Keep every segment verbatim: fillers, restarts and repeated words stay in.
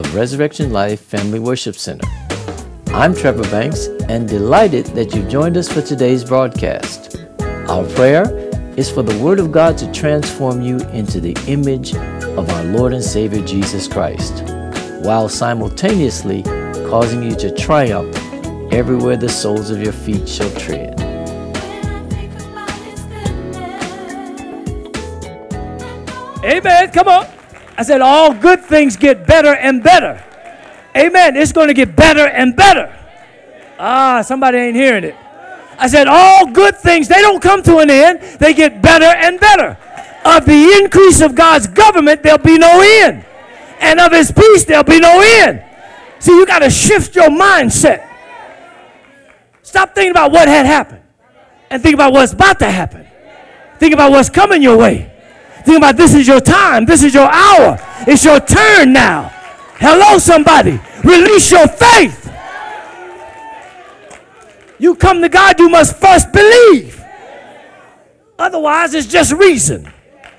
of Resurrection Life Family Worship Center. I'm Trevor Banks and delighted that you've joined us for today's broadcast. Our prayer is for the Word of God to transform you into the image of our Lord and Savior Jesus Christ, while simultaneously causing you to triumph everywhere the soles of your feet shall tread. Amen. Come on. I said all good things get better and better. Amen. It's going to get better and better. Ah, somebody ain't hearing it. I said all good things, they don't come to an end. They get better and better. Of the increase of God's government, there'll be no end. And of his peace, there'll be no end. See, you got to shift your mindset. Stop thinking about what had happened and think about what's about to happen. Think about what's coming your way. Think about this is your time. This is your hour. It's your turn now. Hello, somebody. Release your faith. You come to God, you must first believe. Otherwise, it's just reason.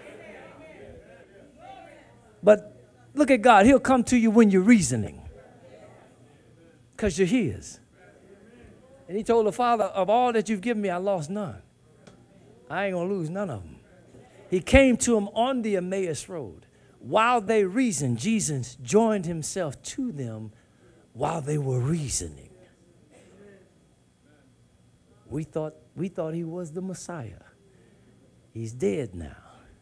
But look at God. He'll come to you when you're reasoning. Because you're his. And he told the Father, of all that you've given me, I lost none. I ain't going to lose none of them. He came to him on the Emmaus Road. While they reasoned, Jesus joined himself to them while they were reasoning. We thought, we thought he was the Messiah. He's dead now.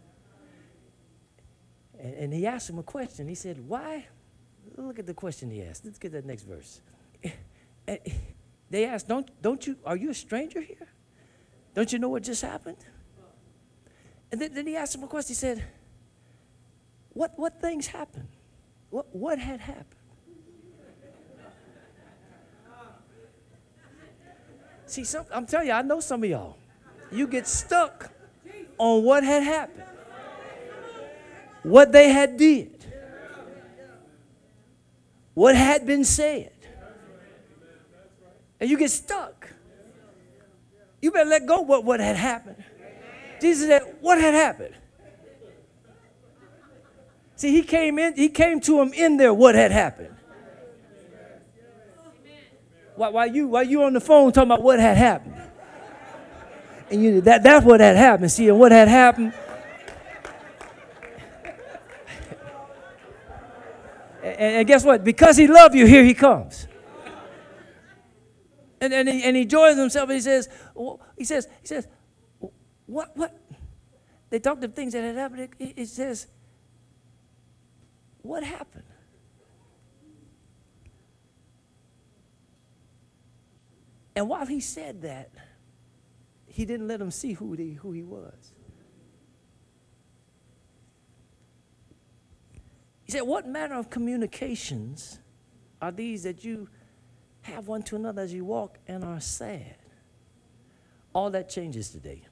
And, and he asked him a question. He said, why? Look at the question he asked. Let's get that next verse. They asked, don't, don't you, are you a stranger here? Don't you know what just happened? And then, then he asked him a question. He said, what, what things happened? What, what had happened? See, some, I'm telling you, I know some of y'all. You get stuck on what had happened. What they had did. What had been said. And you get stuck. You better let go of what, what had happened. Jesus said, what had happened? See, he came in, he came to him in there, what had happened. While, while, you, while you on the phone talking about what had happened. And you, that, that's what had happened. See, and what had happened. and, and guess what? Because he loved you, here he comes. And, and, he, and he joins himself and he says, he says, he says, what, what? They talked of things that had happened. It, it says, what happened? And while he said that, he didn't let them see who he, who he was. He said, what manner of communications are these that you have one to another as you walk and are sad? All that changes today.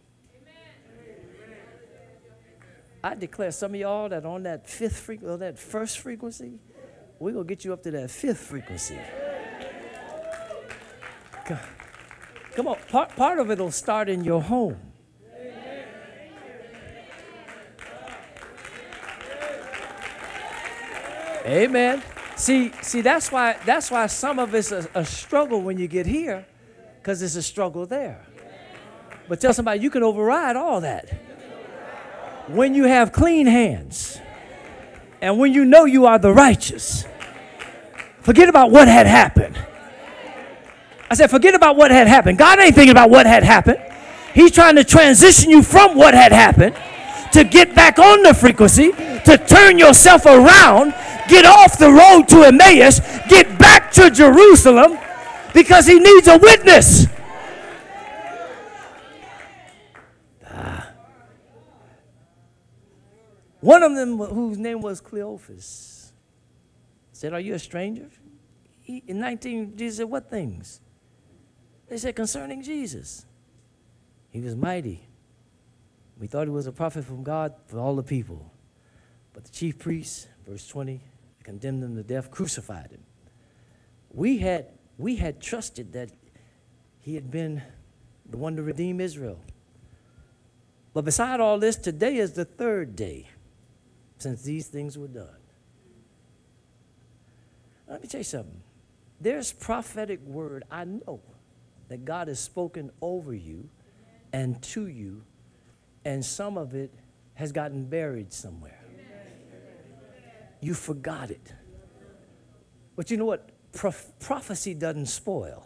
I declare some of y'all that on that fifth frequency, or that first frequency, we're going to get you up to that fifth frequency. Come on, part, part of it will start in your home. Amen. See, see, that's why that's why some of it's a, a struggle when you get here, because it's a struggle there. But tell somebody you can override all that when you have clean hands and when you know you are the righteous. Forget about what had happened. I said, forget about what had happened. God ain't thinking about what had happened. He's trying to transition you from what had happened to get back on the frequency, to turn yourself around, get off the road to Emmaus, get back to Jerusalem, because he needs a witness. Ah. One of them, whose name was Cleophas, said, are you a stranger? He, in nineteen, Jesus said, what things? They said, concerning Jesus. He was mighty. We thought he was a prophet from God for all the people. But the chief priests, verse twenty, condemned him to death, crucified him. We had, we had trusted that he had been the one to redeem Israel. But beside all this, today is the third day since these things were done. Let me tell you something. There's prophetic word I know that God has spoken over you and to you, and some of it has gotten buried somewhere. You forgot it. But you know what? Pro- prophecy doesn't spoil.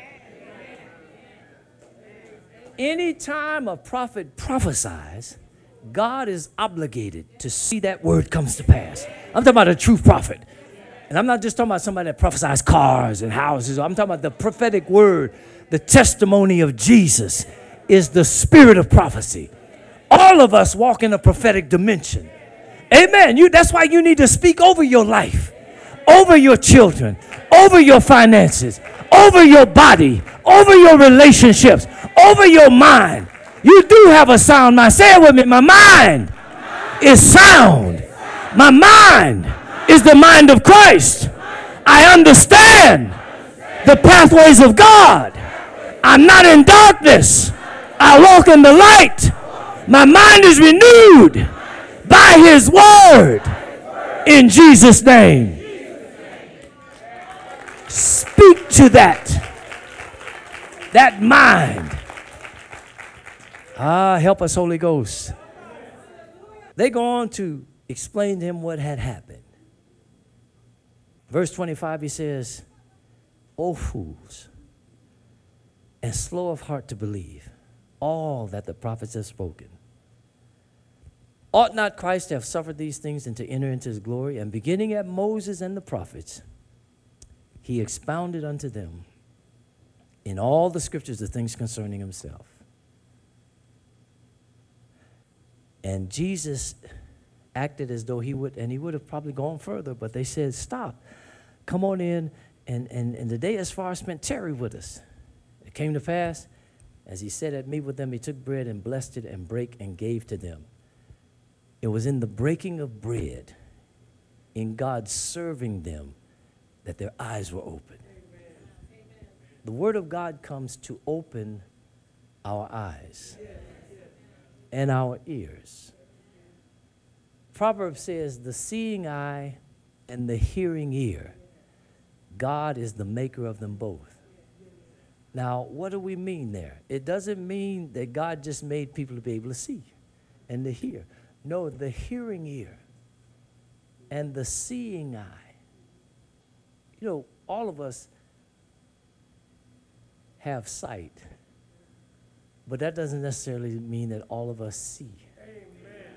Anytime a prophet prophesies, God is obligated to see that word comes to pass. I'm talking about a true prophet. And I'm not just talking about somebody that prophesies cars and houses. I'm talking about the prophetic word. The testimony of Jesus is the spirit of prophecy. All of us walk in a prophetic dimension. Amen. You, that's why you need to speak over your life, over your children, over your finances, over your body, over your relationships, over your mind. You do have a sound mind. Say it with me. My mind is sound. My mind is the mind of Christ. I understand the pathways of God. I'm not in darkness. I walk in the light. My mind is renewed by his word in Jesus' name. Speak to that. That mind. Ah, help us, Holy Ghost. They go on to explain to him what had happened. Verse twenty-five, he says, O fools, and slow of heart to believe all that the prophets have spoken. Ought not Christ to have suffered these things and to enter into his glory? And beginning at Moses and the prophets, he expounded unto them in all the scriptures the things concerning himself. And Jesus acted as though he would, and he would have probably gone further, but they said, stop, come on in, and, and, and the day as far spent, tarry with us. It came to pass, as he said at meat with them, he took bread and blessed it and brake and gave to them. It was in the breaking of bread, in God serving them, that their eyes were opened. Amen. The word of God comes to open our eyes and our ears. Proverbs says, the seeing eye and the hearing ear, God is the maker of them both. Now, what do we mean there? It doesn't mean that God just made people to be able to see and to hear. No, the hearing ear and the seeing eye. You know, all of us have sight, but that doesn't necessarily mean that all of us see. Amen.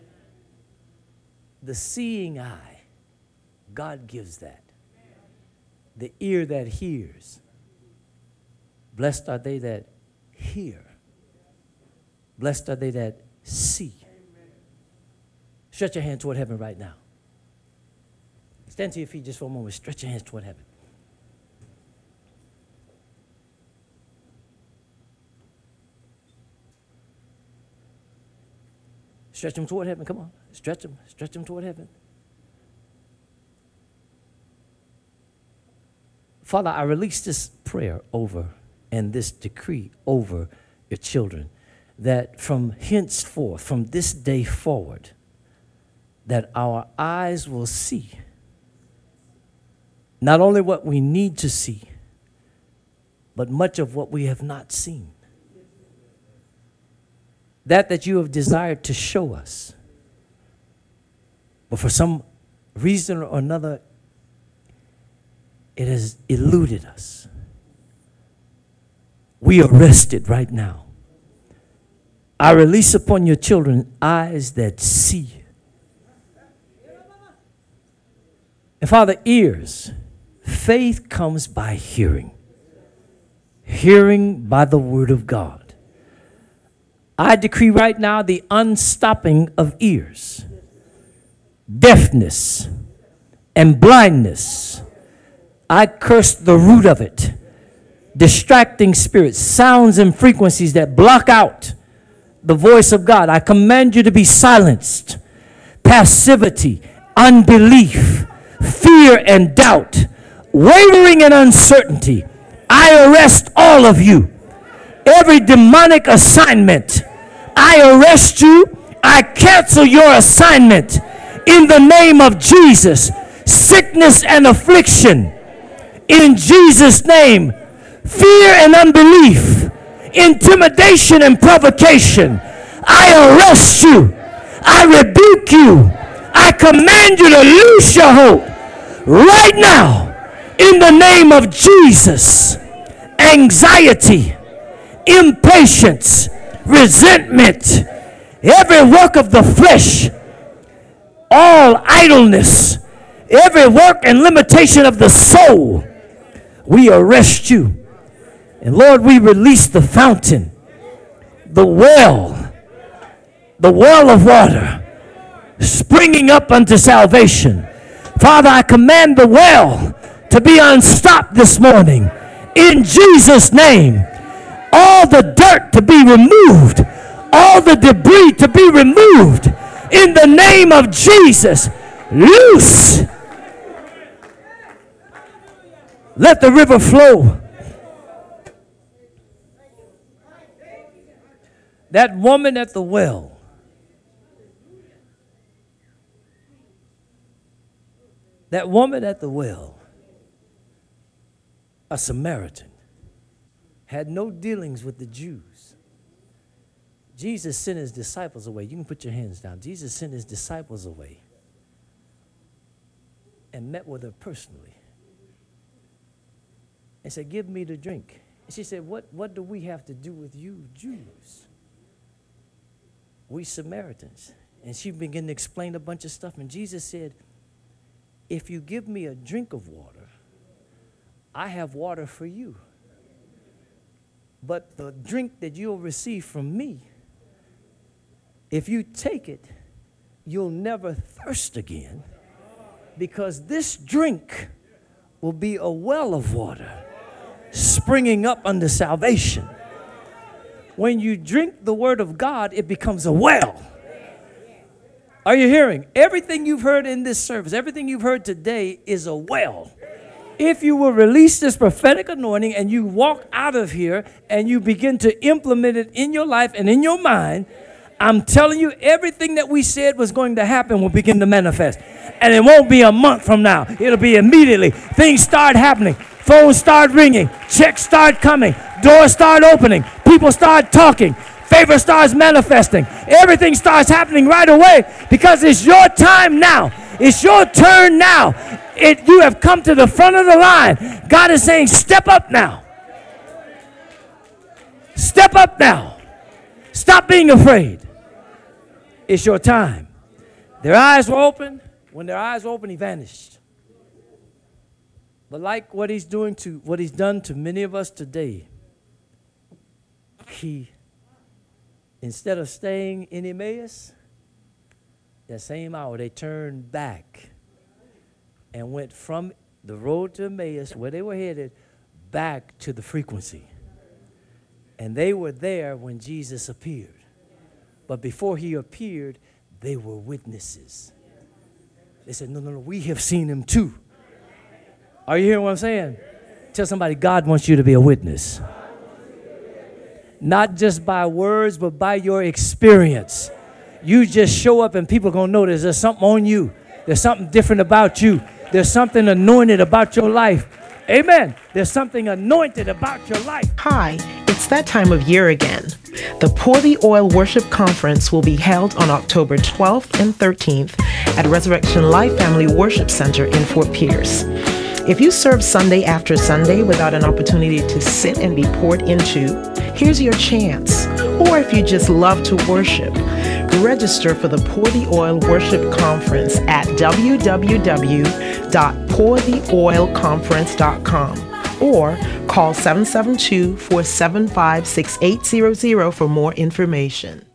The seeing eye, God gives that. The ear that hears. Blessed are they that hear. Blessed are they that see. Stretch your hand toward heaven right now. Stand to your feet just for a moment. Stretch your hands toward heaven. Stretch them toward heaven. Come on. Stretch them. Stretch them toward heaven. Father, I release this prayer over and this decree over your children, that from henceforth, from this day forward, that our eyes will see not only what we need to see, but much of what we have not seen. That that you have desired to show us, but for some reason or another, it has eluded us. We arrest it right now. I release upon your children eyes that see. And Father, ears. Faith comes by hearing. Hearing by the word of God. I decree right now the unstopping of ears, deafness, and blindness. I curse the root of it. Distracting spirits, sounds and frequencies that block out the voice of God. I command you to be silenced. Passivity, unbelief, fear and doubt, wavering and uncertainty. I arrest all of you. Every demonic assignment, I arrest you. I cancel your assignment in the name of Jesus. sickness and affliction. In Jesus' name, fear and unbelief, intimidation and provocation, I arrest you. I rebuke you. I command you to lose your hope right now in the name of Jesus. Anxiety, impatience, resentment, every work of the flesh, all idleness, every work and limitation of the soul, we arrest you. And Lord, we release the fountain, the well, the well of water, springing up unto salvation. Father, I command the well to be unstopped this morning. In Jesus' name, all the dirt to be removed, all the debris to be removed. In the name of Jesus, loose. Let the river flow. That woman at the well, that woman at the well, a Samaritan, had no dealings with the Jews. Jesus sent his disciples away. You can put your hands down. Jesus sent his disciples away and met with her personally and said, give me the drink. And she said, what, what do we have to do with you Jews? We Samaritans. And she began to explain a bunch of stuff. And Jesus said, if you give me a drink of water, I have water for you. But the drink that you'll receive from me, if you take it, you'll never thirst again, because this drink will be a well of water springing up unto salvation. When you drink the word of God, it becomes a well. Are you hearing? Everything you've heard in this service, everything you've heard today is a well. If you will release this prophetic anointing and you walk out of here and you begin to implement it in your life and in your mind, I'm telling you, everything that we said was going to happen will begin to manifest. And it won't be a month from now. It'll be immediately. Things start happening. Phones start ringing. Checks start coming. Doors start opening. People start talking. Favor starts manifesting. Everything starts happening right away because it's your time now. It's your turn now. It, you have come to the front of the line. God is saying, step up now. Step up now. Stop being afraid. It's your time. Their eyes were open. When their eyes were open, he vanished. But like what he's doing to, what he's done to many of us today, he, instead of staying in Emmaus, that same hour, they turned back and went from the road to Emmaus, where they were headed, back to the frequency. And they were there when Jesus appeared. But before he appeared, they were witnesses. They said, no, no, no, we have seen him too. Are you hearing what I'm saying? Tell somebody, God wants you to be a witness. Not just by words, but by your experience. You just show up and people are going to know there's something on you. There's something different about you. There's something anointed about your life. Amen. There's something anointed about your life. Hi, it's that time of year again. The Pour the Oil Worship Conference will be held on October twelfth and thirteenth at Resurrection Life Family Worship Center in Fort Pierce. If you serve Sunday after Sunday without an opportunity to sit and be poured into, here's your chance. Or if you just love to worship, register for the Pour the Oil Worship Conference at w w w dot pour the oil conference dot com or call seven seven two, four seven five, six eight zero zero for more information.